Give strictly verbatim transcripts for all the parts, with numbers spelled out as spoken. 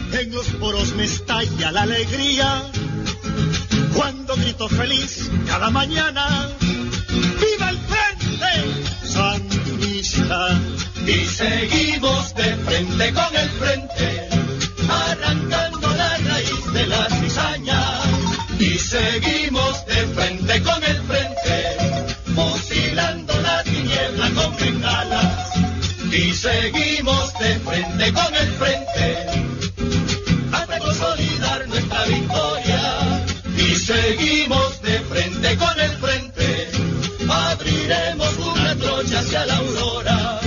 En los poros me estalla la alegría cuando grito feliz cada mañana. ¡Viva el Frente Sandinista! Y seguimos de frente con el frente, arrancando la raíz de la cizaña. Y seguimos de frente con el frente, fusilando la tiniebla con bengalas. Y seguimos de frente con el frente, hasta consolidar nuestra victoria. Y seguimos de frente con el frente, abriremos una trocha hacia la aurora.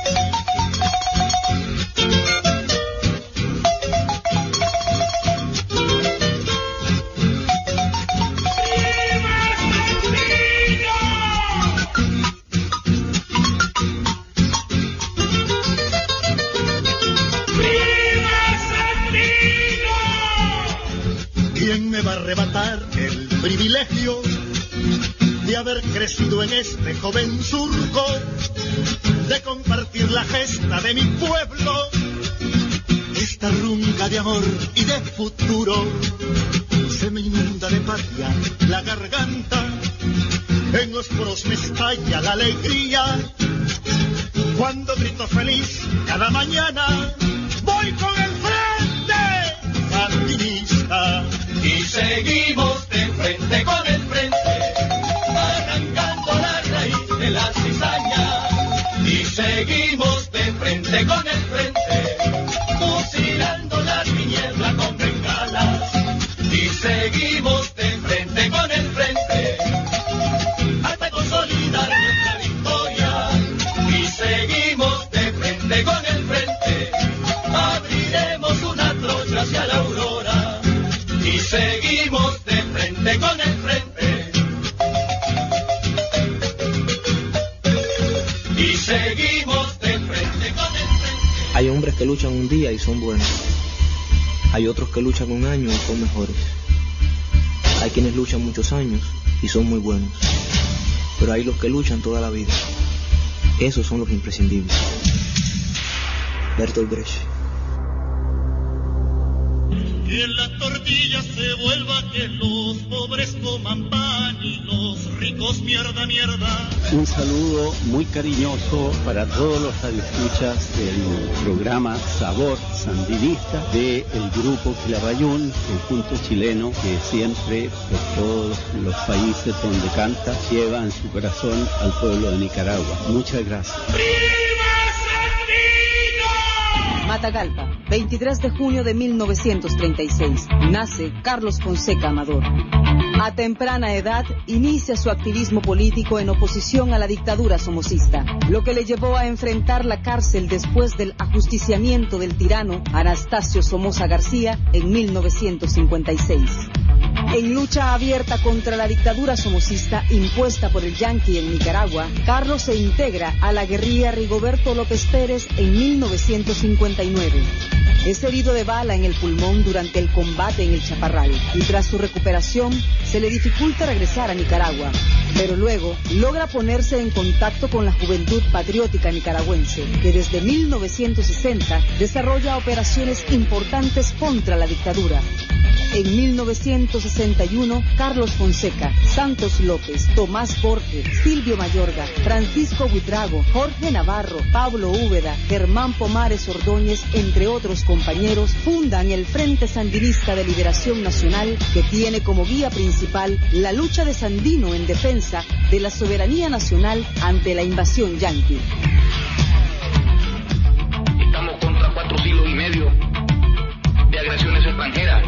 ¿Quién me va a arrebatar el privilegio de haber crecido en este joven surco, de compartir la gesta de mi pueblo, esta runga de amor y de futuro? Se me inunda de patria la garganta, en los poros me estalla la alegría cuando grito feliz cada mañana. Voy con el Frente Sandinista. Y seguimos de frente con el frente, arrancando la raíz de la cizaña. Y seguimos de frente con el frente, fusilando la tiniebla con bengalas. Y seguimos de frente con el frente, hasta consolidar nuestra victoria. Y seguimos de frente con el frente, abriremos una trocha hacia la aurora. Y seguimos de frente con el frente. Y seguimos de frente con el frente. Hay hombres que luchan un día y son buenos. Hay otros que luchan un año y son mejores. Hay quienes luchan muchos años y son muy buenos. Pero hay los que luchan toda la vida. Esos son los imprescindibles. Bertolt Brecht. Que la tortilla se vuelva, que los pobres coman pan y los ricos mierda, mierda. Un saludo muy cariñoso para todos los radioescuchas del programa Sabor Sandinista del grupo Quilapayún, conjunto chileno que siempre por todos los países donde canta lleva en su corazón al pueblo de Nicaragua. Muchas gracias. Matagalpa, veintitrés de junio de mil novecientos treinta y seis. Nace Carlos Fonseca Amador. A temprana edad inicia su activismo político en oposición a la dictadura somocista, lo que le llevó a enfrentar la cárcel después del ajusticiamiento del tirano Anastasio Somoza García en mil novecientos cincuenta y seis. En lucha abierta contra la dictadura somocista impuesta por el Yanqui en Nicaragua, Carlos se integra a la guerrilla Rigoberto López Pérez en mil novecientos cincuenta y nueve. Es herido de bala en el pulmón durante el combate en el Chaparral y tras su recuperación se le dificulta regresar a Nicaragua, pero luego logra ponerse en contacto con la Juventud Patriótica Nicaragüense, que desde mil novecientos sesenta desarrolla operaciones importantes contra la dictadura. En mil novecientos sesenta y uno, Carlos Fonseca, Santos López, Tomás Borges, Silvio Mayorga, Francisco Buitrago, Jorge Navarro, Pablo Úbeda, Germán Pomares Ordóñez, entre otros compañeros, fundan el Frente Sandinista de Liberación Nacional, que tiene como guía principal la lucha de Sandino en defensa de la soberanía nacional ante la invasión yanqui. Estamos contra cuatro siglos y medio de agresiones extranjeras,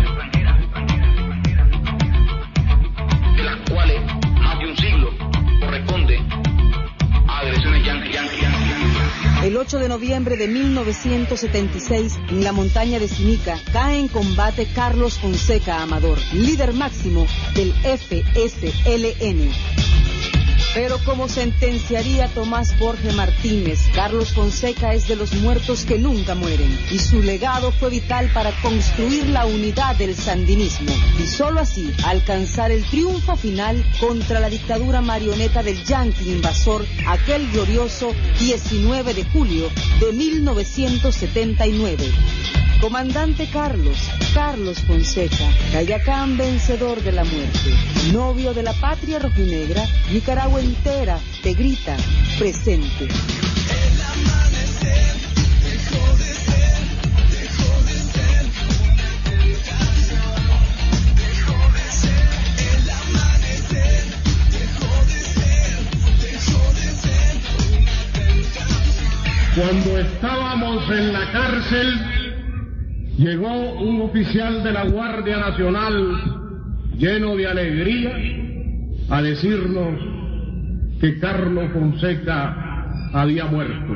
de las cuales más de un siglo corresponde a agresiones yanqui, yanqui, yanqui. El ocho de noviembre de mil novecientos setenta y seis, en la montaña de Sinica, cae en combate Carlos Fonseca Amador, líder máximo del F S L N. Pero como sentenciaría Tomás Borges Martínez, Carlos Fonseca es de los muertos que nunca mueren, y su legado fue vital para construir la unidad del sandinismo, y solo así alcanzar el triunfo final contra la dictadura marioneta del yanqui invasor aquel glorioso diecinueve de julio de mil novecientos setenta y nueve. Comandante Carlos, Carlos Fonseca, Cayacán vencedor de la muerte, novio de la patria rojinegra, Nicaragua entera te grita, presente. El amanecer dejó de ser, dejó de ser una canción, dejó de ser. El amanecer dejó de ser, dejó de ser una canción. Cuando estábamos en la cárcel, llegó un oficial de la Guardia Nacional lleno de alegría a decirnos que Carlos Fonseca había muerto.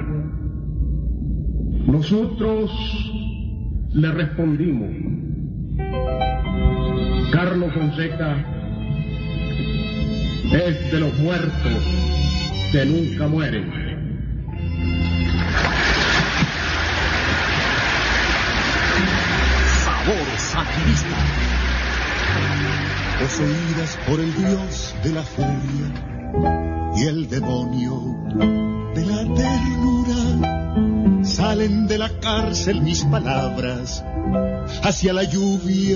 Nosotros le respondimos: Carlos Fonseca es de los muertos que nunca mueren. Sandinista. Poseídas por el dios de la furia y el demonio de la ternura, salen de la cárcel mis palabras hacia la lluvia.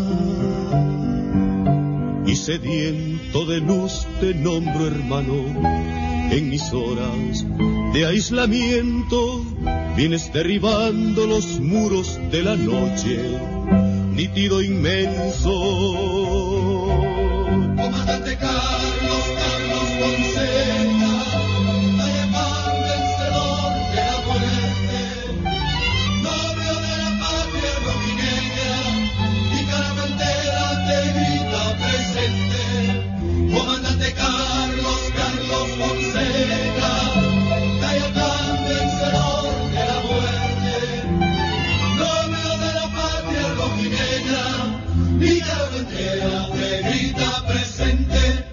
Y sediento de luz te nombro hermano, en mis horas de aislamiento vienes derribando los muros de la noche, nítido inmenso. Comandante Carlos, Carlos Fonseca, Cayacán vencedor de la muerte, novio de la patria rojinegra, Nicaragua entera te grita presente. Comandante Carlos, Carlos Fonseca, Cayacán vencedor de la muerte, novio de la patria rojinegra, Nicaragua entera te grita presente.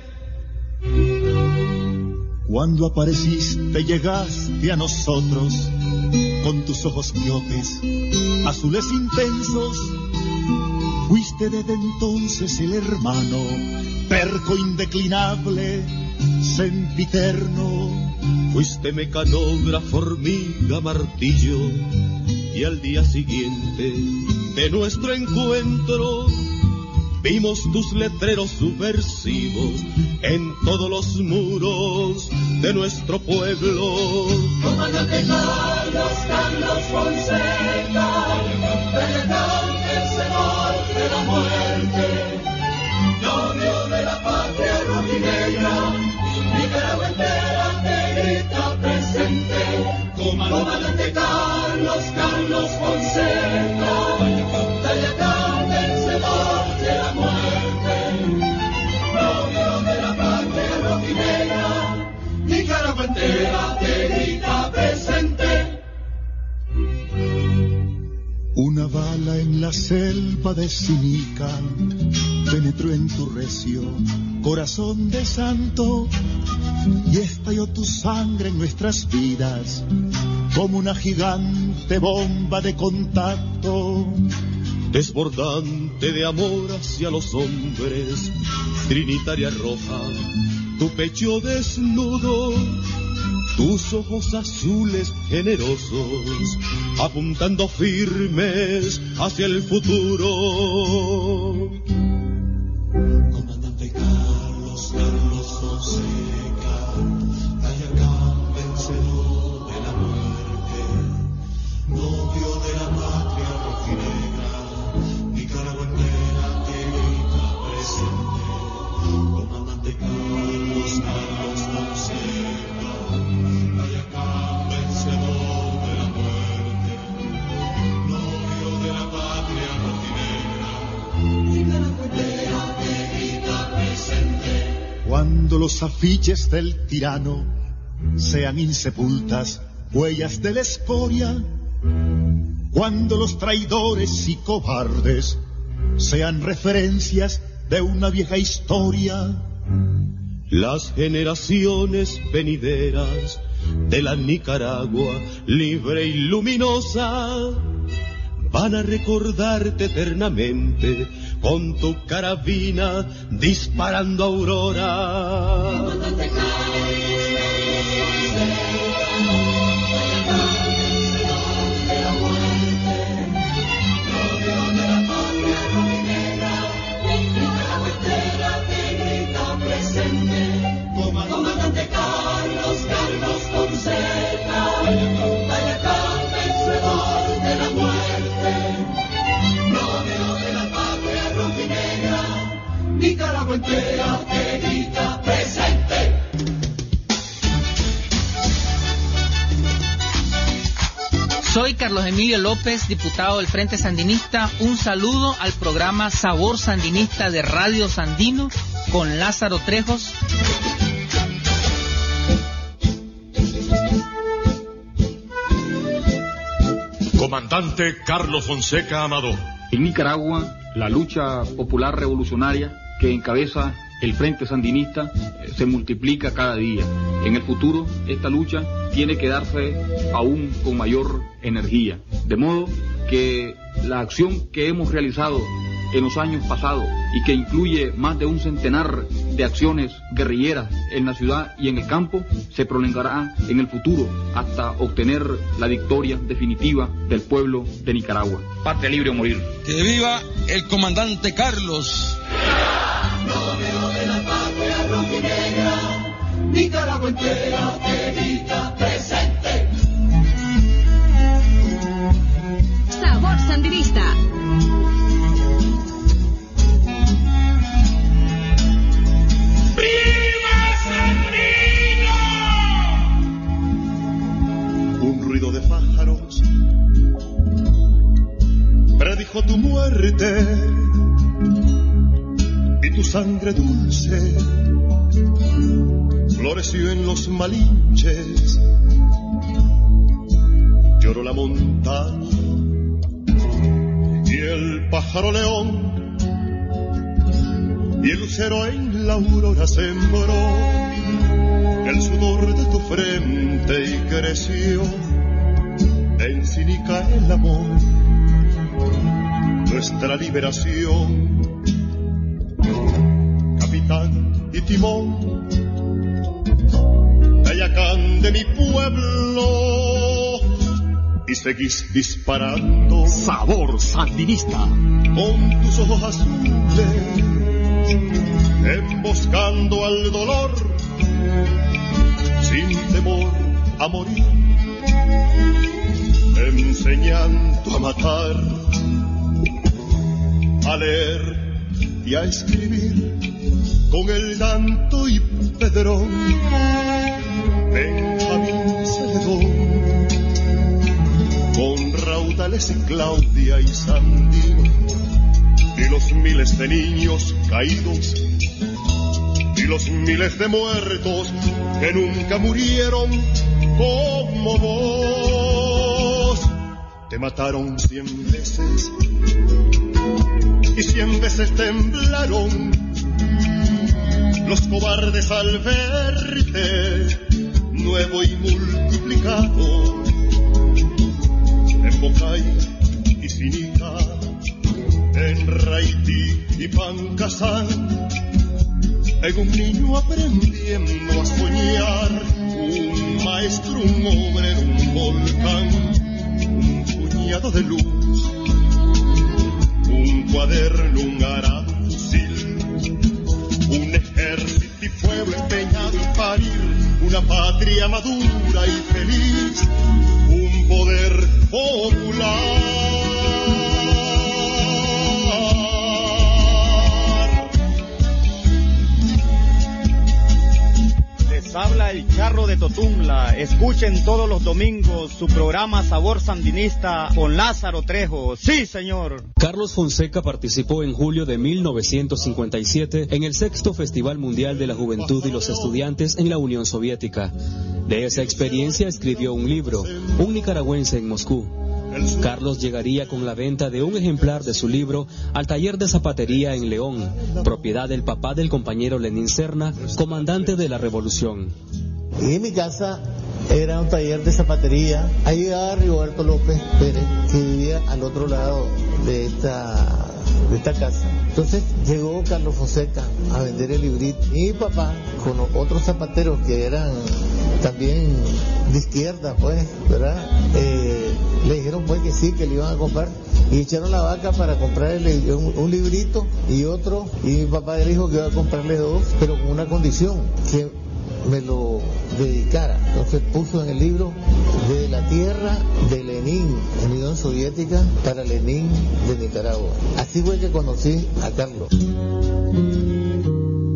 Cuando apareciste llegaste a nosotros con tus ojos miopes, azules intensos. Fuiste desde entonces el hermano, perco indeclinable, sempiterno. Fuiste mecanógrafo, hormiga, martillo, y al día siguiente de nuestro encuentro vimos tus letreros subversivos en todos los muros de nuestro pueblo. Comandante Carlos, Carlos Fonseca, Cayacán vencedor de la muerte, novio de la patria rojinegra, Nicaragua entera te grita presente. Comandante Carlos, Carlos Fonseca, Cayacán vencedor de la muerte, novio de la patria rojinegra, Nicaragua entera te grita presente. Una bala en la selva de Sinica penetró en tu recio corazón de santo y estalló tu sangre en nuestras vidas como una gigante bomba de contacto, desbordante de amor hacia los hombres, trinitaria roja, tu pecho desnudo, tus ojos azules generosos, apuntando firmes hacia el futuro. Comandante Carlos, Carlos Fonseca, Cayacán vencedor de la muerte, novio de la patria rojinegra, Nicaragua entera te grita presente. Comandante Carlos, Carlos Fonseca, Cayacán vencedor de la muerte, novio de la patria rojinegra, Nicaragua entera te grita presente. Cuando los afiches del tirano sean insepultas huellas de la escoria, cuando los traidores y cobardes sean referencias de una vieja historia, las generaciones venideras de la Nicaragua libre y luminosa van a recordarte eternamente con tu carabina disparando aurora. Comandante Carlos, Carlos Fonseca, Cayacán vencedor de la muerte, bandera que grita presente. Soy Carlos Emilio López, diputado del Frente Sandinista. Un saludo al programa Sabor Sandinista de Radio Sandino con Lázaro Trejos. Comandante Carlos Fonseca Amador. En Nicaragua, la lucha popular revolucionaria que encabeza el Frente Sandinista eh, se multiplica cada día. En el futuro, esta lucha tiene que darse aún con mayor energía. De modo que la acción que hemos realizado en los años pasados y que incluye más de un centenar de acciones guerrilleras en la ciudad y en el campo, se prolongará en el futuro hasta obtener la victoria definitiva del pueblo de Nicaragua. Patria libre o morir. ¡Que viva el comandante Carlos! Romeo de la patria rojinegra, Nicaragua entera que grita presente. Sabor Sandinista. Un ruido de pájaros predijo tu muerte y tu sangre dulce floreció en los Malinches. Lloró la montaña y el pájaro león y el lucero en la aurora sembró el sudor de tu frente y creció en Sinica el amor, nuestra liberación. Capitán y timón, Tayacán de mi pueblo, y seguís disparando. Sabor Sandinista. Con tus ojos azules, emboscando al dolor, sin temor a morir, enseñando a matar, a leer y a escribir con el Danto y Pedrón, Benjamín Celedón, con raudales y Claudia y Sandino, y los miles de niños caídos y los miles de muertos que nunca murieron como vos. Te mataron cien veces y cien veces temblaron los cobardes al verte nuevo y multiplicado en Bocay y Sinica, en Raití y Pancasán, en un niño aprendiendo a soñar, un maestro, un obrero, un volcán, un puñado de luz, un cuaderno, un arado, un fusil, un ejército y pueblo empeñado en parir una patria madura y feliz, un poder popular. Habla el Charro de Totumla. Escuchen todos los domingos su programa Sabor Sandinista con Lázaro Trejos. Sí, señor. Carlos Fonseca participó en julio de mil novecientos cincuenta y siete en el sexto Festival Mundial de la Juventud y los Estudiantes en la Unión Soviética. De esa experiencia escribió un libro, Un nicaragüense en Moscú. Carlos llegaría con la venta de un ejemplar de su libro al taller de zapatería en León, propiedad del papá del compañero Lenín Serna, comandante de la Revolución. Y en mi casa era un taller de zapatería. Ahí llegaba Rigoberto López Pérez, que vivía al otro lado de esta, de esta casa. Entonces llegó Carlos Fonseca a vender el librito. Y mi papá, con otros zapateros que eran también de izquierda, pues, ¿verdad? Eh, le dijeron pues que sí, que le iban a comprar, y echaron la vaca para comprarle un, un librito y otro, y mi papá le dijo que iba a comprarle dos, pero con una condición, que me lo dedicara. Entonces puso en el libro De la tierra de Lenin en Unión Soviética para Lenin de Nicaragua. Así fue que conocí a Carlos.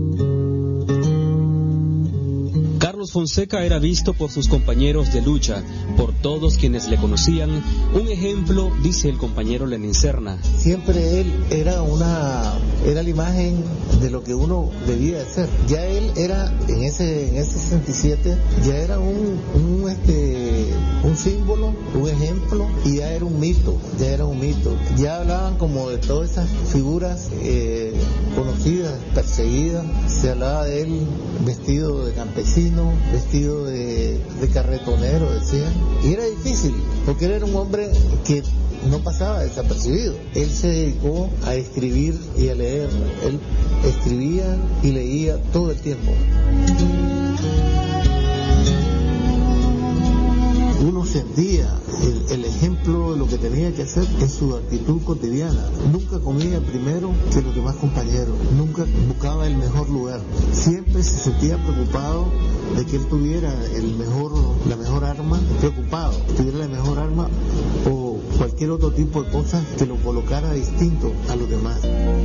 Fonseca era visto por sus compañeros de lucha, por todos quienes le conocían, un ejemplo, dice el compañero Lenín Serna. Siempre él era una, era la imagen de lo que uno debía de ser. Ya él era, en ese, en ese sesenta y siete, ya era un, un, este, un símbolo, un ejemplo, y ya era un mito, ya era un mito. Ya hablaban como de todas esas figuras eh, conocidas, perseguidas, se hablaba de él vestido de campesino, vestido de, de carretonero, decían, y era difícil, porque él era un hombre que no pasaba desapercibido. Él se dedicó a escribir y a leer, él escribía y leía todo el tiempo. Uno sentía el, el ejemplo de lo que tenía que hacer en su actitud cotidiana. Nunca comía primero que los demás compañeros, nunca buscaba el mejor lugar. Siempre se sentía preocupado de que él tuviera el mejor, la mejor arma, preocupado, tuviera la mejor arma o cualquier otro tipo de cosas que lo colocara distinto a los demás.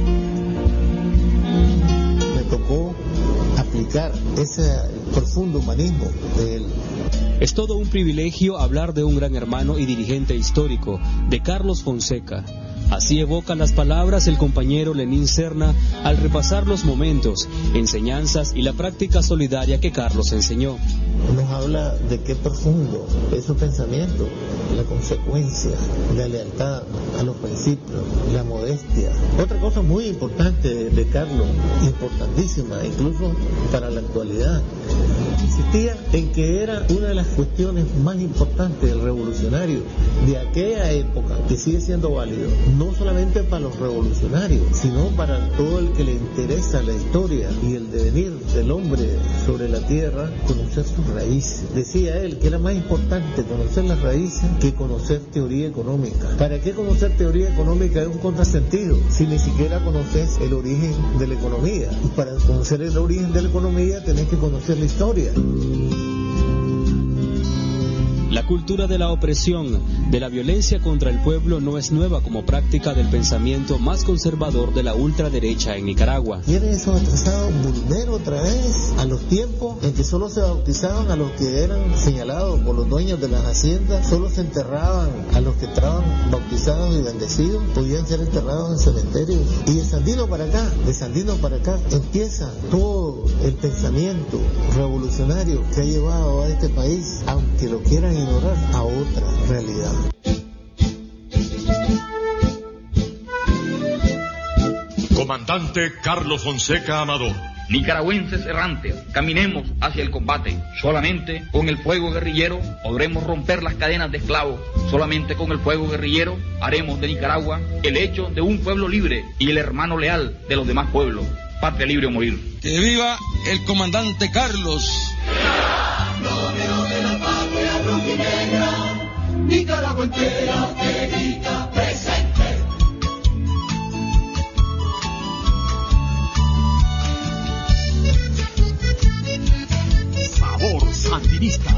Me tocó aplicar ese profundo humanismo de él. Es todo un privilegio hablar de un gran hermano y dirigente histórico, de Carlos Fonseca. Así evoca las palabras el compañero Lenín Serna al repasar los momentos, enseñanzas y la práctica solidaria que Carlos enseñó. Nos habla de qué profundo es su pensamiento, la consecuencia, la lealtad a los principios, la modestia. Otra cosa muy importante de Carlos, importantísima incluso para la actualidad, insistía en que era una de las cuestiones más importantes del revolucionario de aquella época, que sigue siendo válido, no solamente para los revolucionarios, sino para todo el que le interesa la historia y el devenir del hombre sobre la tierra, conocer sus raíces. Decía él que era más importante conocer las raíces que conocer teoría económica. ¿Para qué conocer teoría económica? Es un contrasentido si ni siquiera conoces el origen de la economía. Y para conocer el origen de la economía tenés que conocer la historia. La cultura de la opresión, de la violencia contra el pueblo no es nueva como práctica del pensamiento más conservador de la ultraderecha en Nicaragua. Quieren esos atrasados volver otra vez a los tiempos en que solo se bautizaban a los que eran señalados por los dueños de las haciendas, solo se enterraban a los que estaban bautizados y bendecidos, podían ser enterrados en cementerios. Y de Sandino para acá, de Sandino para acá, empieza todo el pensamiento revolucionario que ha llevado a este país, aunque lo quieran ignorar, a otra realidad. Comandante Carlos Fonseca Amador. Nicaragüenses errantes, caminemos hacia el combate. Solamente con el fuego guerrillero podremos romper las cadenas de esclavos. Solamente con el fuego guerrillero haremos de Nicaragua el hecho de un pueblo libre y el hermano leal de los demás pueblos. Patria libre o morir. Que viva el comandante Carlos. Romero de la patria rojinegra, Nicaragua entera te grita presente. Sabor sandinista.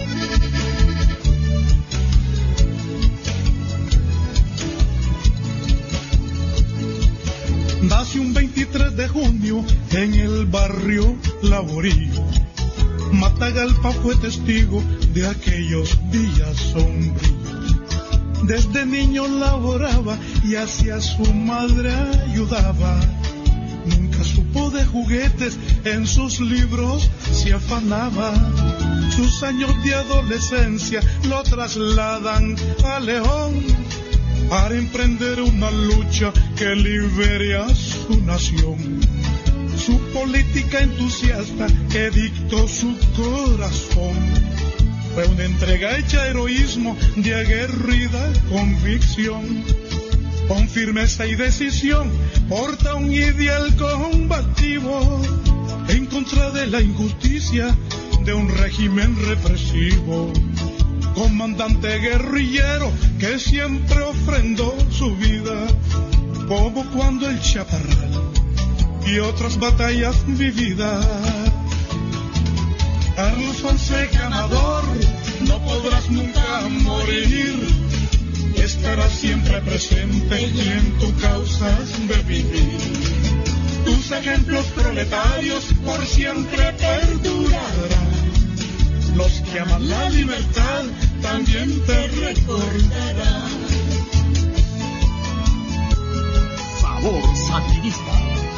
Nace un veintitrés de junio en el barrio Laborío. Matagalpa fue testigo de aquellos días sombríos. Desde niño laboraba y hacia su madre ayudaba. Nunca supo de juguetes, en sus libros se afanaba. Sus años de adolescencia lo trasladan a León para emprender una lucha que libere a su nación. Su política entusiasta que dictó su corazón fue una entrega hecha heroísmo de aguerrida convicción. Con firmeza y decisión porta un ideal combativo en contra de la injusticia de un régimen represivo. Comandante guerrillero que siempre ofrendó su vida, como cuando el Chaparral y otras batallas vividas. Carlos Fonseca Amador, no podrás nunca morir, estarás siempre presente y en tu causa de vivir. Tus ejemplos proletarios por siempre perdurarán, Los que aman la libertad también te recordarán. Sabor Sandinista.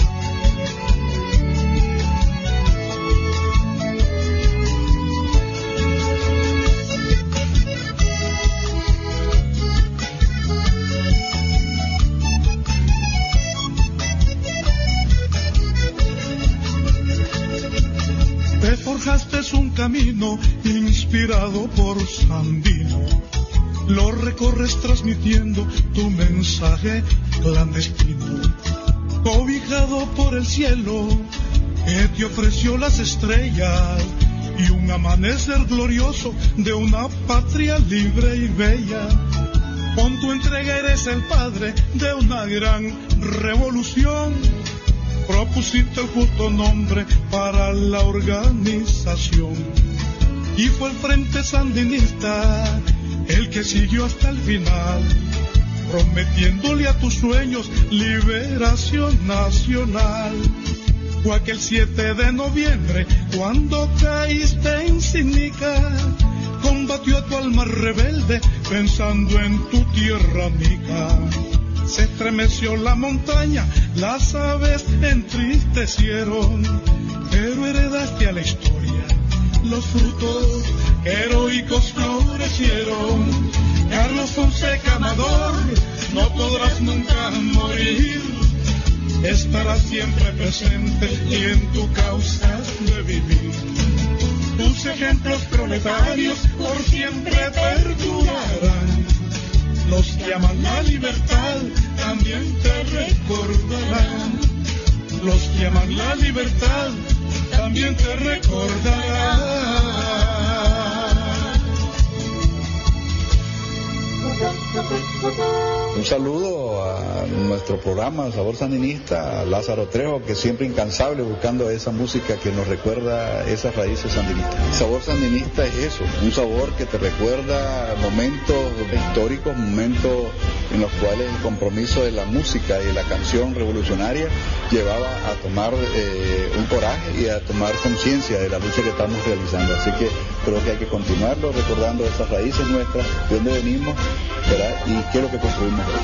Te forjaste un camino inspirado por Sandino. Lo recorres transmitiendo tu mensaje clandestino. Cobijado por el cielo que te ofreció las estrellas y un amanecer glorioso de una patria libre y bella. Con tu entrega eres el padre de una gran revolución. Propusiste el justo nombre para la organización y fue el Frente Sandinista el que siguió hasta el final, prometiéndole a tus sueños liberación nacional. Fue aquel siete de noviembre cuando caíste en Sinica, combatió a tu alma rebelde pensando en tu tierra amiga. Se estremeció la montaña, las aves entristecieron, pero heredaste a la historia los frutos que heroicos florecieron. Carlos Fonseca Amador, no podrás nunca morir, estarás siempre presente y en tu causa de vivir. Tus ejemplos proletarios por siempre perdurarán. Los que aman la libertad también te recordarán. Los que aman la libertad también te recordarán. Un saludo a nuestro programa Sabor Sandinista, a Lázaro Trejo, que siempre incansable buscando esa música que nos recuerda esas raíces sandinistas. Sabor Sandinista es eso, un sabor que te recuerda momentos históricos, momentos en los cuales el compromiso de la música y de la canción revolucionaria llevaba a tomar eh, un coraje y a tomar conciencia de la lucha que estamos realizando. Así que creo que hay que continuarlo recordando esas raíces nuestras, de dónde venimos, ¿verdad? Y qué es lo que construimos hoy.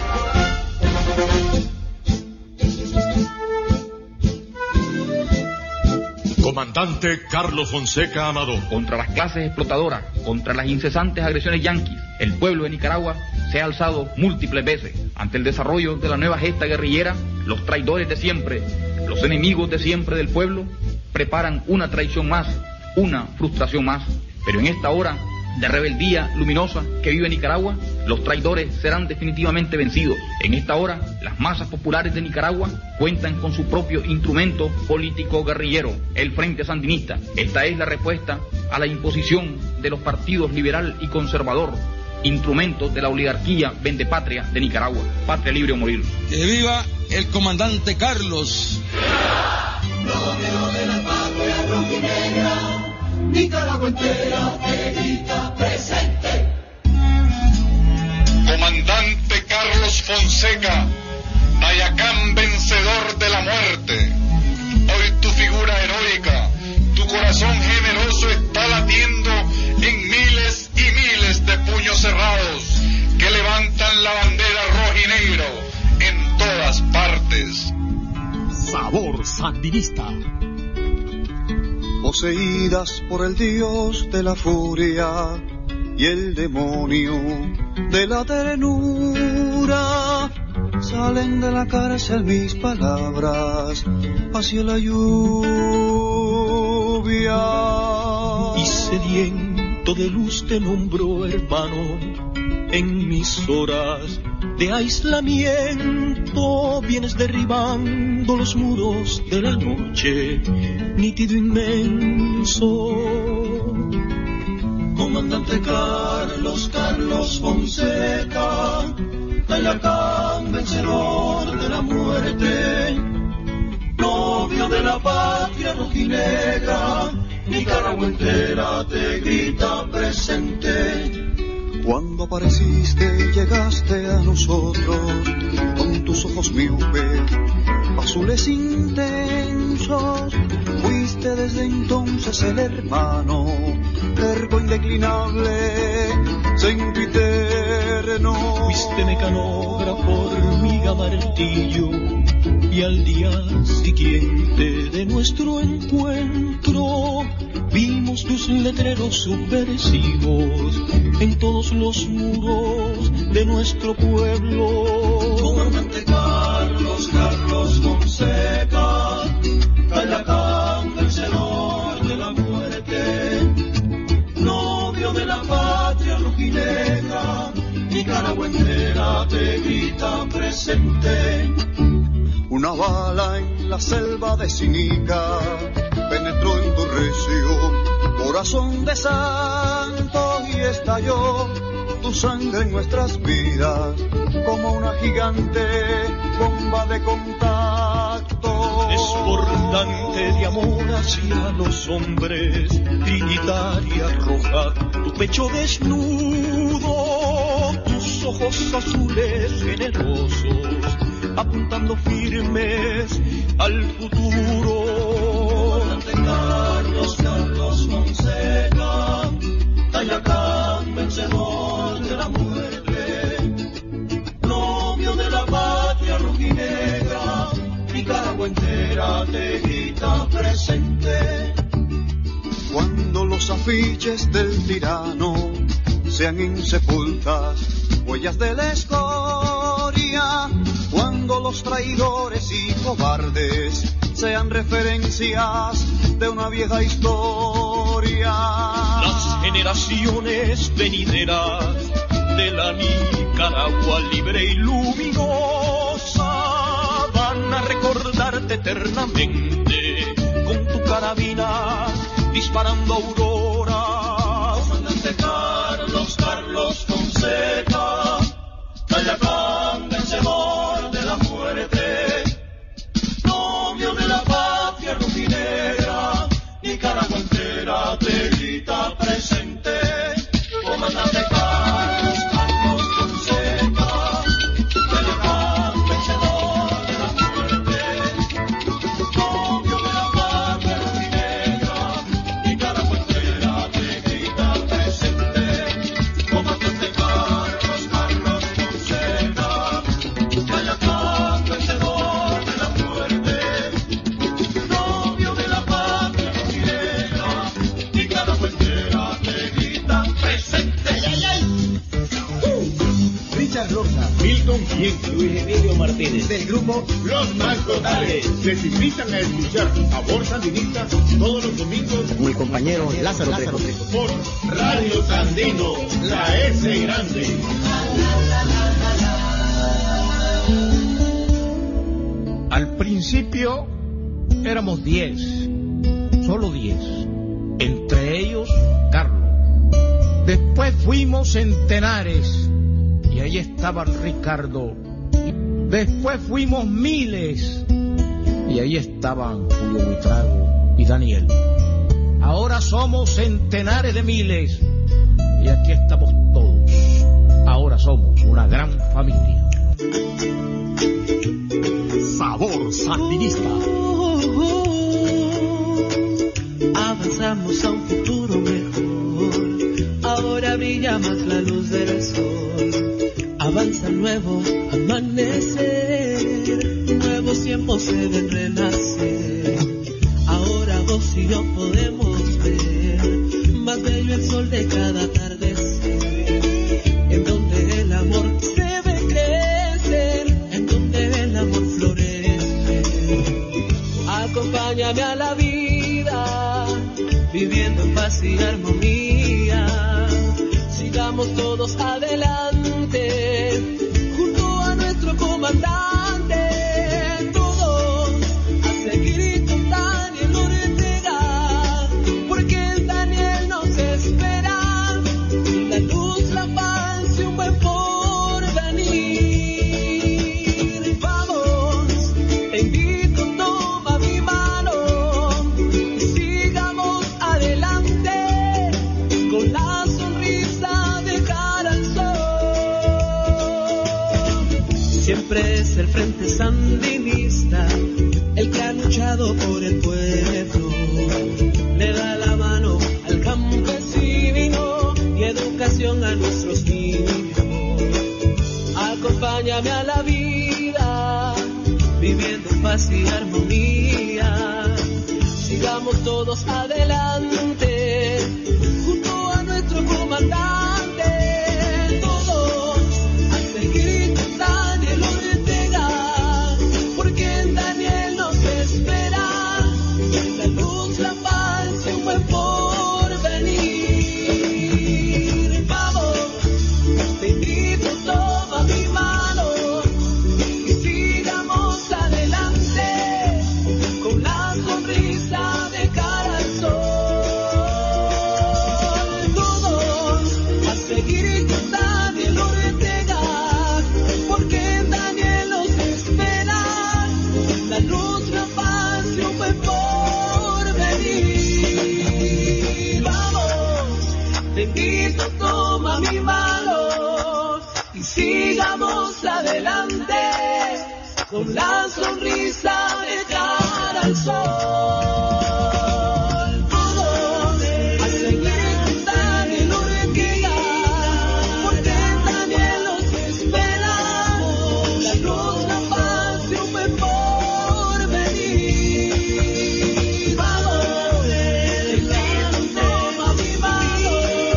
Comandante Carlos Fonseca Amador. Contra las clases explotadoras, contra las incesantes agresiones yanquis, el pueblo de Nicaragua se ha alzado múltiples veces. Ante el desarrollo de la nueva gesta guerrillera, los traidores de siempre, los enemigos de siempre del pueblo, preparan una traición más, una frustración más. Pero en esta hora de rebeldía luminosa que vive Nicaragua, los traidores serán definitivamente vencidos. En esta hora, las masas populares de Nicaragua cuentan con su propio instrumento político guerrillero, el Frente Sandinista. Esta es la respuesta a la imposición de los partidos liberal y conservador, instrumentos de la oligarquía vendepatria de Nicaragua. Patria libre o morir. ¡Que viva el comandante Carlos! Romero de la patria rojinegra, Nicaragua entera te grita presente. Comandante Carlos Fonseca, Tayacán vencedor de la muerte. Hoy tu figura heroica, tu corazón generoso está latiendo en miles y miles de puños cerrados que levantan la bandera roja y negro en todas partes. Sabor Sandinista. Poseídas por el dios de la furia y el demonio de la ternura, salen de la cárcel mis palabras hacia la lluvia. Y sediento de luz te nombro, hermano, en mis horas de aislamiento vienes derribando los muros de la noche, nítido inmenso. Comandante Carlos, Carlos Fonseca, Tayacán vencedor de la muerte, novio de la patria rojinegra, Nicaragua entera te grita presente. Cuando apareciste llegaste a nosotros con tus ojos miopes, azules intensos. Fuiste desde entonces el hermano terco indeclinable, sempiterno. Fuiste mecanógrafo, hormiga, martillo, y al día siguiente de nuestro encuentro vimos tus letreros subversivos en todos los muros de nuestro pueblo. Comandante Carlos, Carlos Fonseca, Tayacán, vencedor de la muerte, novio de la patria rojinegra, Nicaragua entera te grita presente. Una bala en la selva de Sinica penetró en tu recio corazón de santo y estalló tu sangre en nuestras vidas como una gigante bomba de contacto. Desbordante de amor hacia los hombres, trinitaria roja, tu pecho desnudo, tus ojos azules generosos, apuntando firmes al futuro. Comandante Carlos, Carlos Fonseca, Tayacán, vencedor de la muerte, novio de la patria rojinegra, Nicaragua entera te grita presente. Cuando los afiches del tirano sean insepultas, huellas de la escoria, cuando los traidores y cobardes sean referencias de una vieja historia. Las generaciones venideras de la Nicaragua libre y luminosa van a recordarte eternamente con tu carabina disparando auroras. Comandante Carlos, Carlos Fonseca, Tayacán, vencedor de la muerte, novio de la patria rojinegra, Nicaragua entera te grita presente. Comandante Carlos, Carlos Fonseca, Tayacán, vencedor de la muerte, novio de la patria rojinegra, Nicaragua entera te grita presente. Comandante Carlos, Carlos Fonseca, Tayacán, vencedor de la muerte, novio de la patria rojinegra, Nicaragua entera te grita presente. ¡Ay, ay, ay! Richard Rosa, Milton Quien, Luis Emilio Martínez, del grupo Los Malcotales, les invitan a escuchar Sabor Sandinista todos los domingos Con mi compañero Lázaro Trejo. por Radio Sandino, la S grande. Al principio éramos diez, solo diez, entre ellos Carlos. Después fuimos centenares y ahí estaba Ricardo. Después fuimos miles y ahí estaban Julio Buitrago y Daniel. Ahora somos centenares de miles y aquí estamos todos. Ahora somos una gran familia. Sabor Sandinista. Avanzamos a un futuro mejor. Ahora brilla más la luz del sol. Avanza el nuevo amanecer. Nuevos tiempos se ven renacer. Ahora vos y yo podemos ver más bello el sol de cada atardecer. En donde el amor se ve crecer. En donde el amor florece. Acompáñame a la vida, viviendo en paz y armonía. Sigamos todos adelante, junto a nuestro comandante. Todos a seguir con Daniel Ortega, porque el Daniel nos espera. La luz, la paz y un buen porvenir. Vamos, te invito, toma mi mano y sigamos adelante con la sonrisa de cara al sol. Siempre es el Frente Sandinista el que ha luchado por el pueblo. Le da la mano al campesino. llame a la vida, viviendo en paz y armonía. Sigamos todos adelante, junto a nuestro comandante. Todos a seguir con Daniel Ortega, porque en Daniel nos espera la luz, la paz y un buen porvenir. Vamos, te invito, toma mi mano y sigamos adelante con la sonrisa de cara al sol. Todos a seguir con Daniel Ortega, porque en Daniel nos espera la luz, la paz y un buen porvenir. Vamos, te invito, toma mi mano y sigamos adelante con la sonrisa de cara al sol. Todos a seguir con Daniel Ortega, porque en Daniel nos espera la luz, la paz y un buen porvenir. Vamos, te invito, toma mi mano,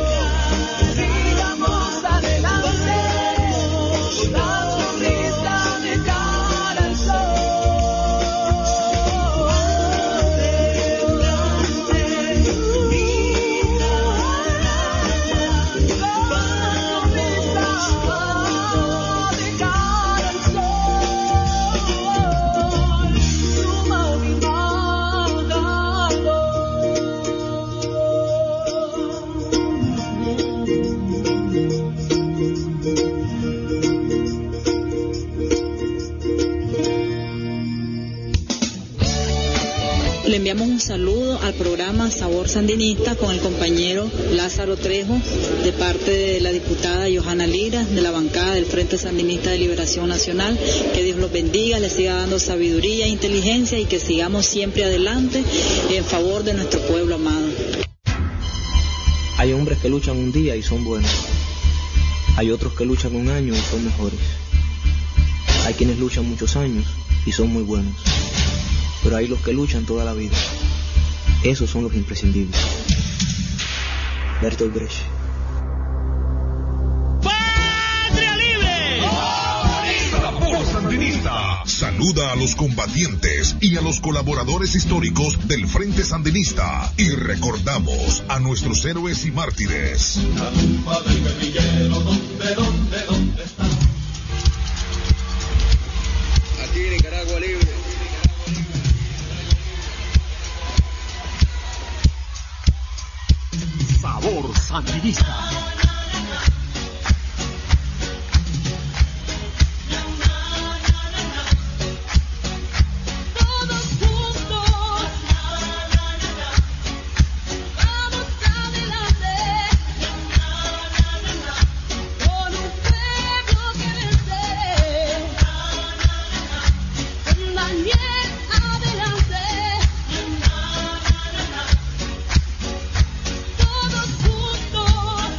sigamos adelante con la sonrisa de cara al sol. Le enviamos un saludo al programa Sabor Sandinista con el compañero Lázaro Trejo, de parte de la diputada Johanna Lira, de la bancada del Frente Sandinista de Liberación Nacional. Que Dios los bendiga, les siga dando sabiduría e inteligencia y que sigamos siempre adelante en favor de nuestro pueblo amado. Hay hombres que luchan un día y son buenos. Hay otros que luchan un año y son mejores. Hay quienes luchan muchos años y son muy buenos. Pero hay los que luchan toda la vida. Esos son los imprescindibles. Bertolt Brecht. ¡Patria libre! Sabor Sandinista saluda a los combatientes y a los colaboradores históricos del Frente Sandinista y recordamos a nuestros héroes y mártires. La tumba del guerrillero, ¿dónde, dónde, dónde está? Aquí Nicaragua libre. Sabor Sandinista. Todos juntos, vamos adelante, con un pueblo que vence, con Daniel adelante. Todos juntos,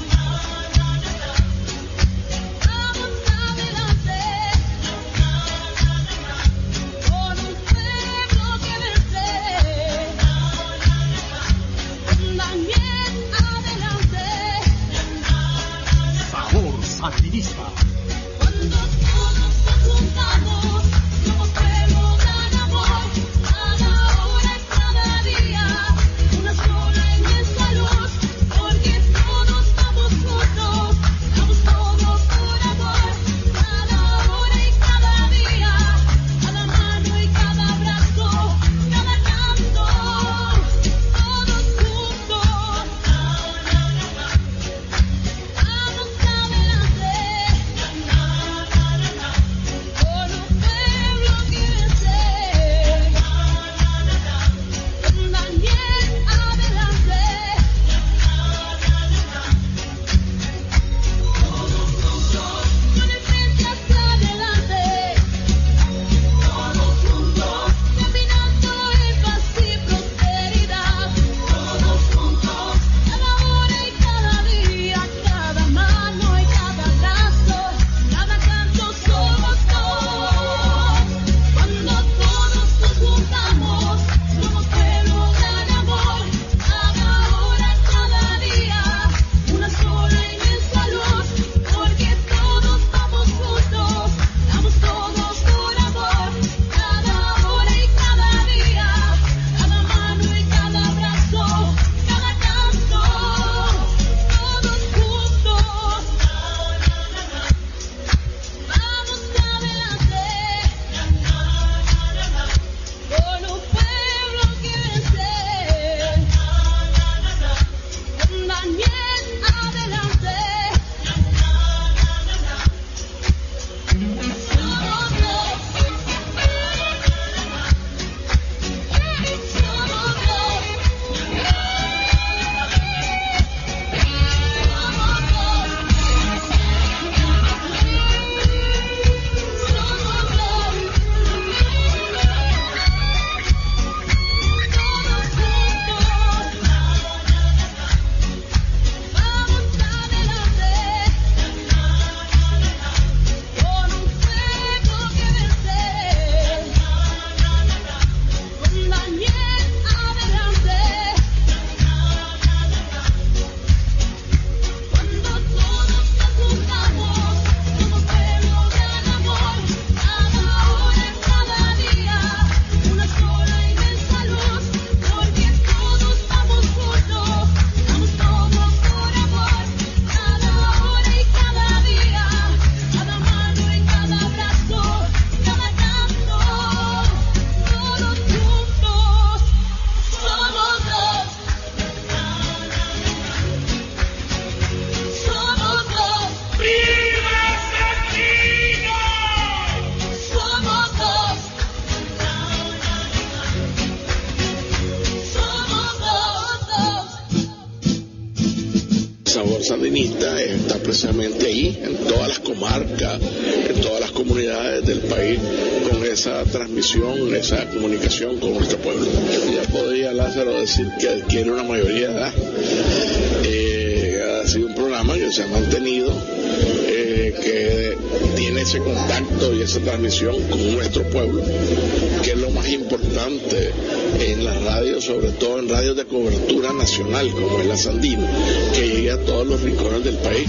sandinista está precisamente ahí, en todas las comarcas, en todas las comunidades del país, con esa transmisión, esa comunicación con nuestro pueblo. Ya podría Lázaro decir que adquiere una mayoría de edad. Eh, ha sido un programa que se ha mantenido, eh, que tiene ese contacto y esa transmisión con nuestro pueblo, que es lo más importante en las radios, sobre todo en radios de cobertura nacional como es la Sandino, que llegue a todos los rincones del país.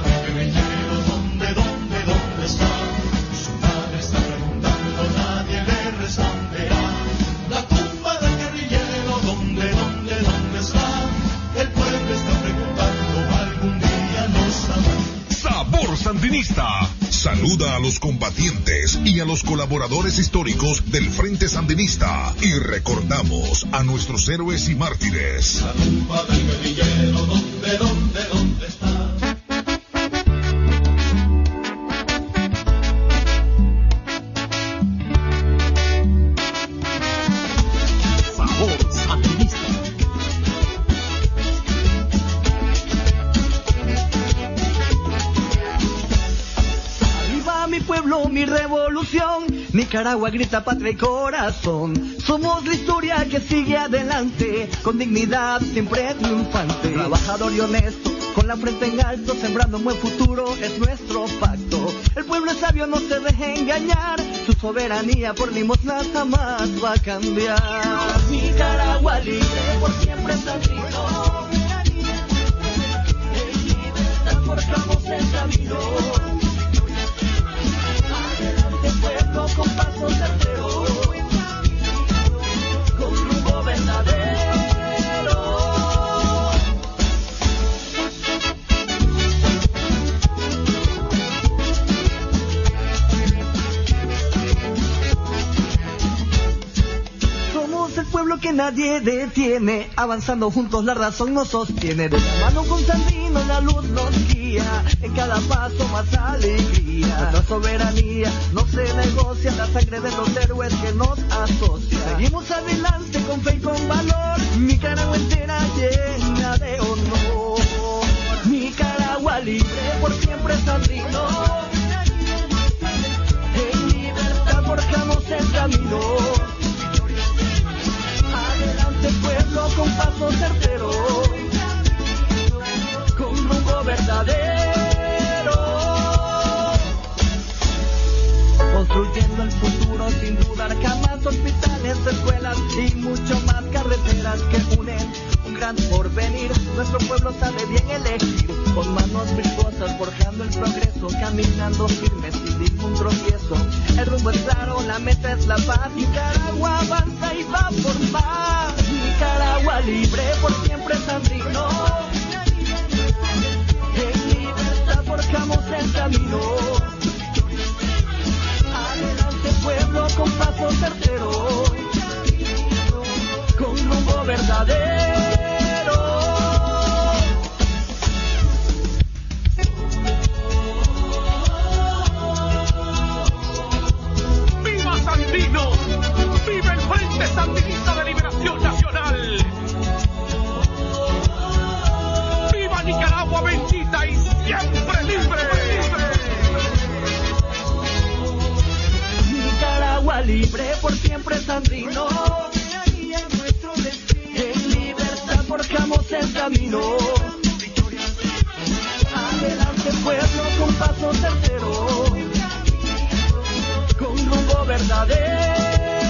Sandinista saluda a los combatientes y a los colaboradores históricos del Frente Sandinista y recordamos a nuestros héroes y mártires. La tumba del guerrillero, ¿dónde, dónde, dónde está? Mi revolución, Nicaragua grita patria y corazón. Somos la historia que sigue adelante, con dignidad siempre triunfante. Trabajador y honesto, con la frente en alto, sembrando un buen futuro es nuestro pacto. El pueblo es sabio, no se deje engañar, su soberanía por limosna jamás va a cambiar. Nicaragua libre, por siempre sandino. En libertad forjamos el camino. Pueblo con paso certero, con rumbo verdadero. Somos el pueblo que nadie detiene, avanzando juntos la razón nos sostiene. De la mano con Sandino la luz nos guía, en cada paso más alegría. Nuestra soberanía no se negocia, la sangre de los héroes que nos asocia. Seguimos adelante con fe y con valor, Nicaragua entera llena de honor. Nicaragua libre, por siempre Sandino. En libertad forjamos el camino. Adelante pueblo con paso certero, con rumbo verdadero. Construyendo el futuro sin dudar jamás, hospitales, escuelas y mucho más, carreteras que unen un gran porvenir. Nuestro pueblo sabe bien elegir, con manos virtuosas forjando el progreso, caminando firme sin ningún tropiezo. El rumbo es claro, la meta es la paz. Nicaragua avanza y va por más. Nicaragua libre, por siempre Sandino. En libertad forjamos el camino. Adelante pueblo con paso certero, con rumbo verdadero. ¡Viva Sandino! ¡Viva el Frente Sandinista de Liberación Nacional! ¡Viva Nicaragua bendita y siempre libre! Nicaragua libre, por siempre Sandino. En libertad forjamos el camino. Adelante pueblo con paso certero, con rumbo verdadero.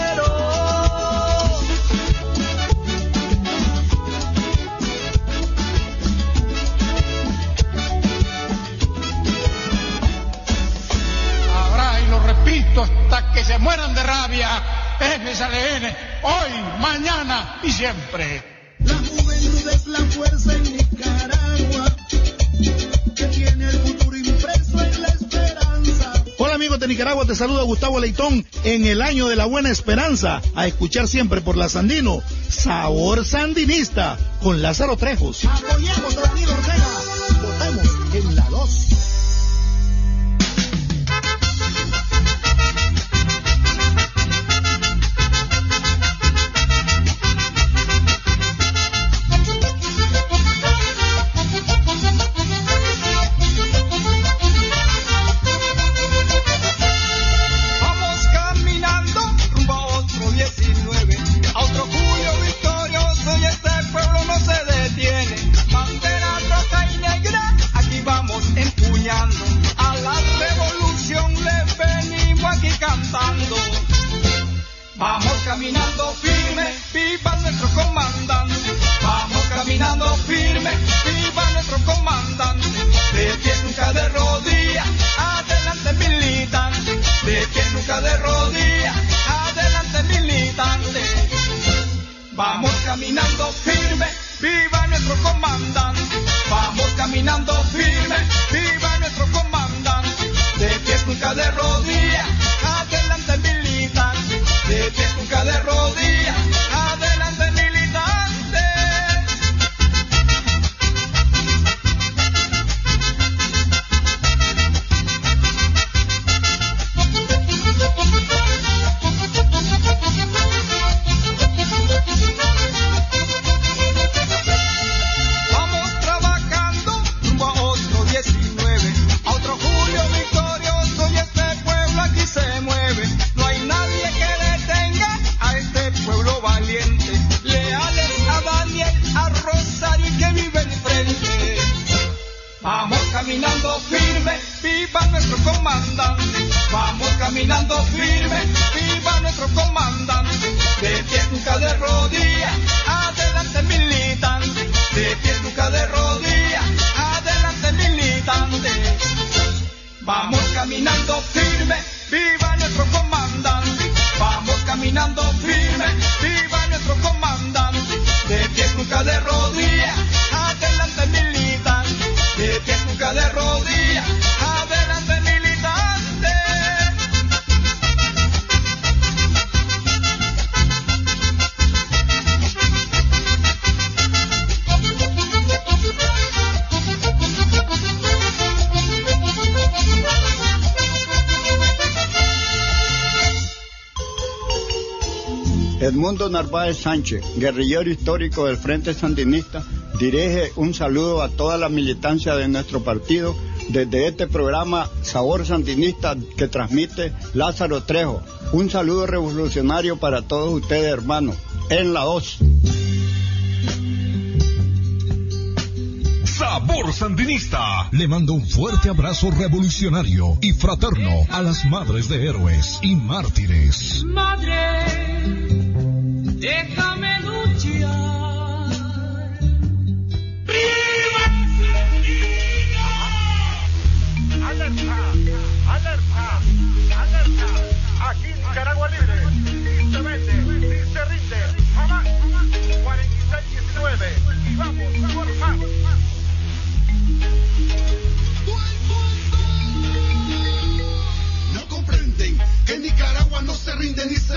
Habrá, y lo repito hasta que se mueran de rabia, F S L N, hoy, mañana y siempre. La juventud es la fuerza en Nicaragua, que tiene el futuro impreso en la esperanza. Hola amigos de Nicaragua, te saluda Gustavo Leitón en el año de la buena esperanza, a escuchar siempre por la Sandino, Sabor Sandinista, con Lázaro Trejos. Apoyemos a Daniel Ortega, votemos en la dos. caminando firme, viva nuestro comandante. Vamos caminando firme, viva nuestro comandante. De pies nunca de rodillas, adelante militante. De pies nunca de rodillas, adelante militante. Vamos caminando firme, viva nuestro comandante. Vamos caminando firme, viva nuestro comandante. De pies nunca de rodillas, adelante militante. De pies nunca de rodillas, adelante militante. Caminando firme, viva nuestro comandante. Vamos caminando firme, viva nuestro comandante. De pies nunca de rodillas, adelante militante. De pies nunca de rodillas, adelante militante. Vamos caminando firme, viva nuestro comandante. Vamos caminando firme, viva nuestro comandante. De pies nunca de rodillas, adelante militante. De pies nunca de rodillas, adelante militante. Edmundo Narváez Sánchez, guerrillero histórico del Frente Sandinista, dirige un saludo a toda la militancia de nuestro partido desde este programa Sabor Sandinista que transmite Lázaro Trejo. Un saludo revolucionario para todos ustedes, hermanos. En la hoz. Sabor Sandinista le mando un fuerte abrazo revolucionario y fraterno a las madres de héroes y mártires. Madre, déjame luchar. Alerta, alerta, alerta. Aquí Nicaragua libre. Si se vende, si se rinde. Jamás. cuarenta y seis diecinueve. Y vamos por más. No comprenden que Nicaragua no se rinde ni se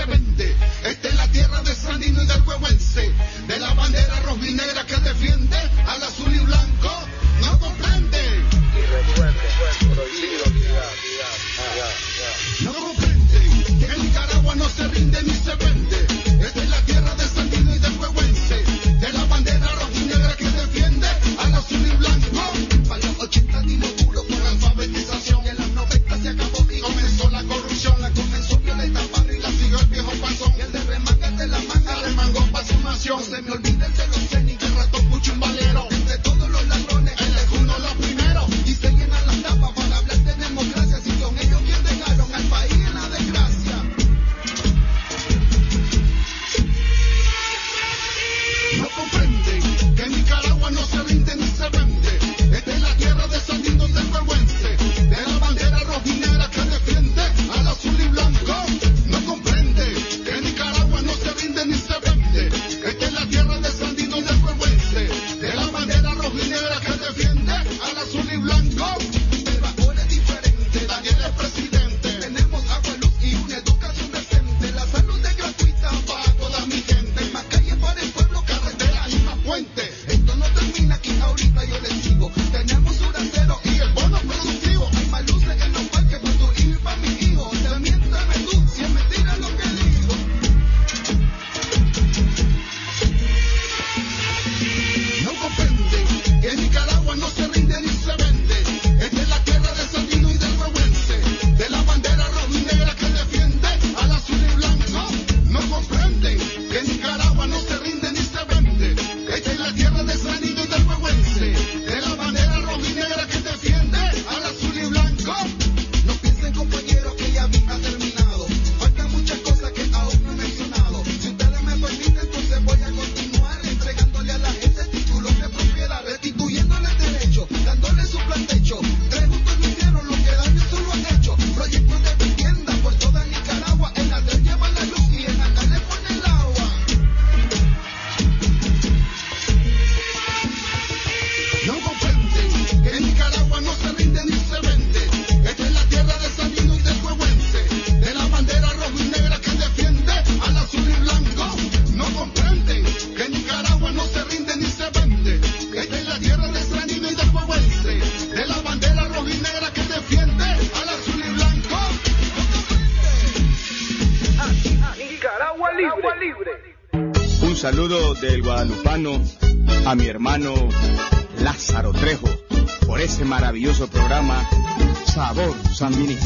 Un saludo del guadalupano a mi hermano Lázaro Trejo por ese maravilloso programa Sabor Sandinista.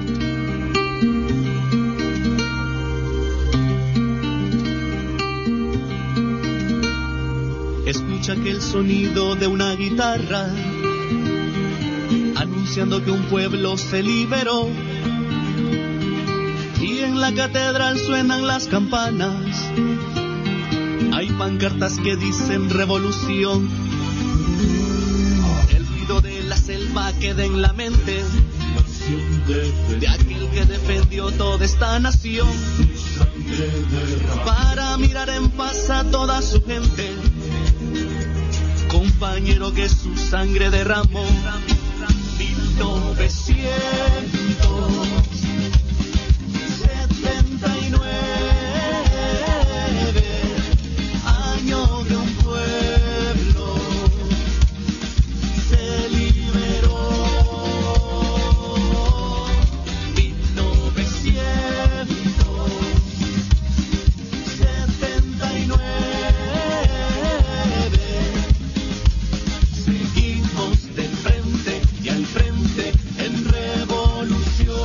Escucha aquel sonido de una guitarra anunciando que un pueblo se liberó, y en la catedral suenan las campanas. Hay pancartas que dicen revolución. El ruido de la selva queda en la mente de aquel que defendió toda esta nación, para mirar en paz a toda su gente, compañero que su sangre derramó. mil novecientos setenta y nueve, año de un pueblo se liberó. mil novecientos setenta y nueve, seguimos de frente y al frente en revolución.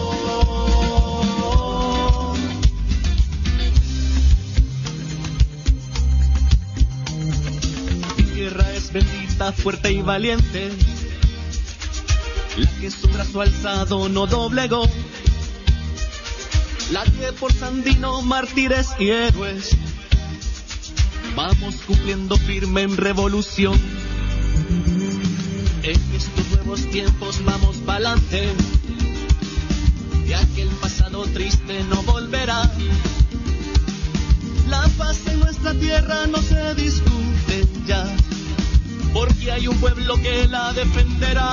Mi tierra es bendita, fuerte y valiente, la que su brazo alzado no doblegó, la que por Sandino mártires y héroes vamos cumpliendo firme en revolución. En estos nuevos tiempos vamos pa'lante, ya que el pasado triste no volverá. La paz en nuestra tierra no se discute ya, porque hay un pueblo que la defenderá.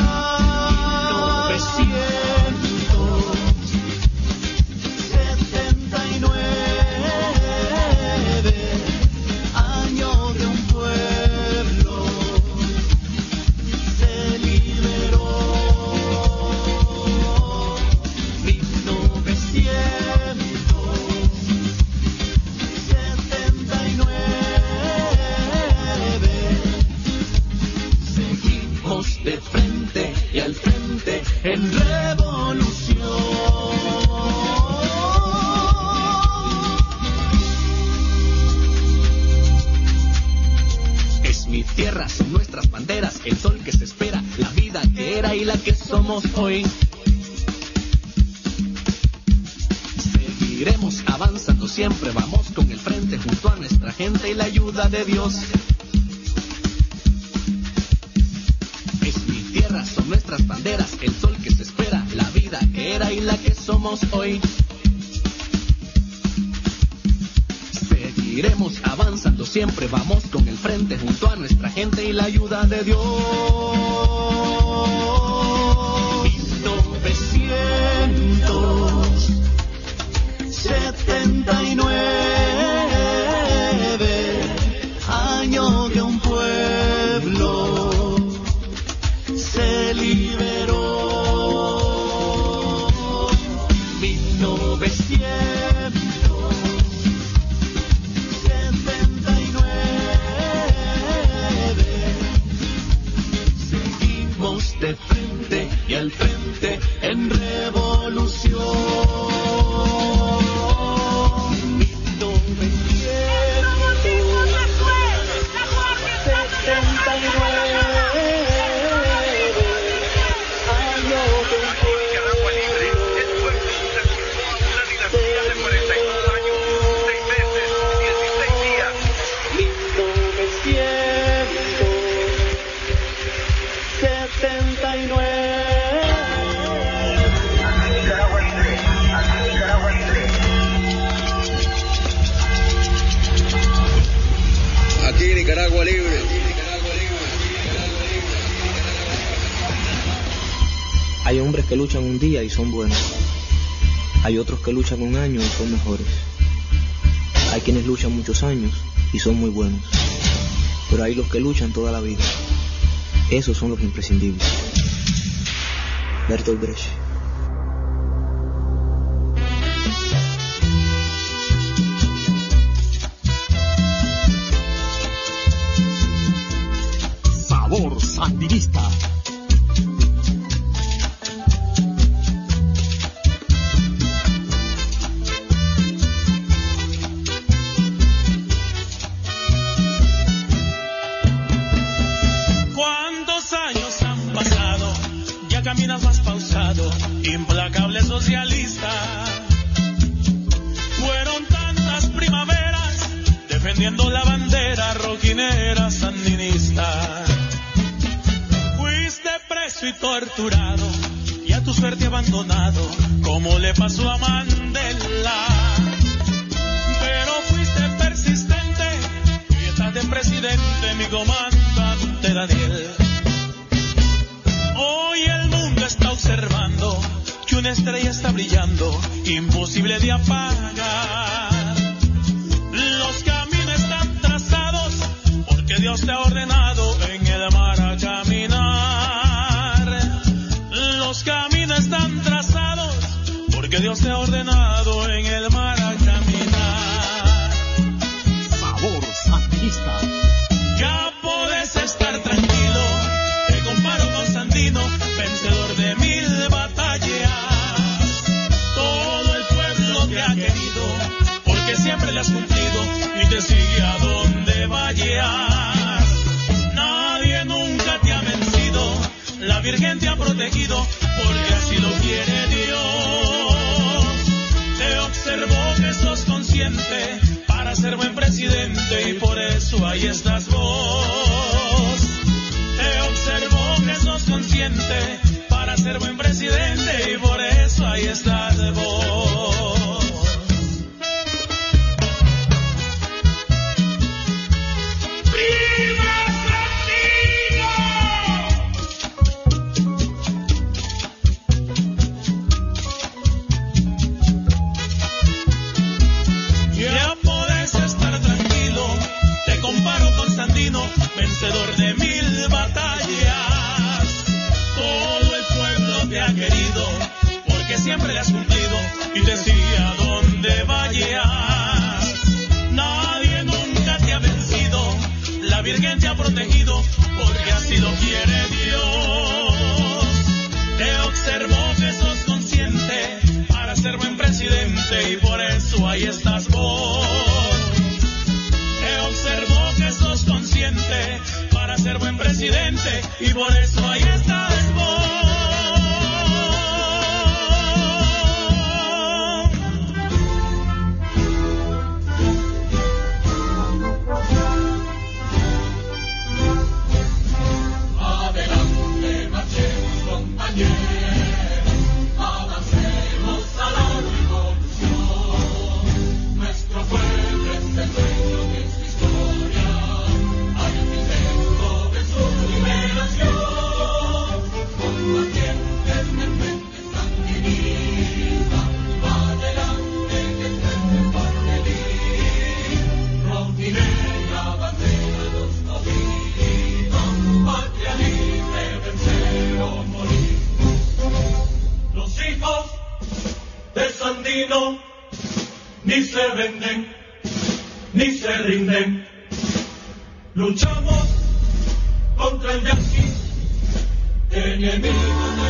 novecientos setenta y nueve, año de un pueblo se liberó. mil novecientos setenta y nueve, seguimos de frente y al frente en revolución. Es mi tierra, son nuestras banderas, el sol que se espera, la vida que era y la que somos hoy. Seguiremos avanzando siempre, vamos con el frente junto a nuestra gente y la ayuda de Dios. Es mi tierra, son nuestras banderas, el sol que se espera, la vida que era y la que somos hoy. Seguiremos avanzando siempre, vamos con el frente junto a nuestra gente y la ayuda de Dios. mil novecientos setenta y nueve, año de un pueblo se liberó. mil novecientos setenta y nueve, seguimos de frente y al frente en revolución. mil novecientos setenta y nueve, año de un Nicaragua libre, el pueblo se transformó en una dinastía de cuarenta y dos años, seis meses, dieciséis días. mil novecientos setenta y nueve. Nicaragua libre, Nicaragua libre. Aquí Nicaragua libre. Hay hombres que luchan un día y son buenos. Hay otros que luchan un año y son mejores. Hay quienes luchan muchos años y son muy buenos. Pero hay los que luchan toda la vida. Esos son los imprescindibles. Bertolt Brecht. defendiendo la bandera rojinera sandinista. Fuiste preso y torturado y a tu suerte abandonado, como le pasó a Mandela. Pero fuiste persistente y estás de presidente, mi comandante Daniel. Hoy el mundo está observando que una estrella está brillando, imposible de apagar. Los caminos están trazados porque Dios te ha ordenado en el mar a caminar. Los caminos están trazados porque Dios te ha ordenado en el mar a caminar. Sabor Sandinista. Ya podés estar tranquilo, te comparo con Sandino, vencedor de mil batallas. Todo el pueblo te ha querido, porque siempre le has cumplido y te sigue a donde vayas. Nadie nunca te ha vencido, la Virgen te ha protegido, porque así lo quiere Dios. Te observó que sos consciente para ser buen presidente y por eso ahí estás vos. Te observó que sos consciente para ser buen presidente y por eso ahí estás vos. ¡Viva Sandino! Ya podés estar tranquilo, te comparo con Sandino, vencedor de mil batallas. Todo el pueblo te ha querido, porque siempre le has cumplido y te sigue a donde vayas. Nadie nunca te ha vencido, la Virgen te ha protegido, porque así lo quiere Dios. Te observó que sos consciente para ser buen presidente y por eso ahí estás vos. Te observó que sos consciente para ser buen presidente y por eso ahí estás vos. Adelante, marchemos, compañeros, avancemos a la revolución. Nuestro pueblo es el dueño de su historia, arquitecto de su liberación. Combatientes del frente sandinista, adelante que siempre por venir. Rondinella, bandera, los novitos, patria libre, vencer o morir. Los hijos de Sandino ni se venden, ni se rinden. Luchamos contra el yanqui, enemigo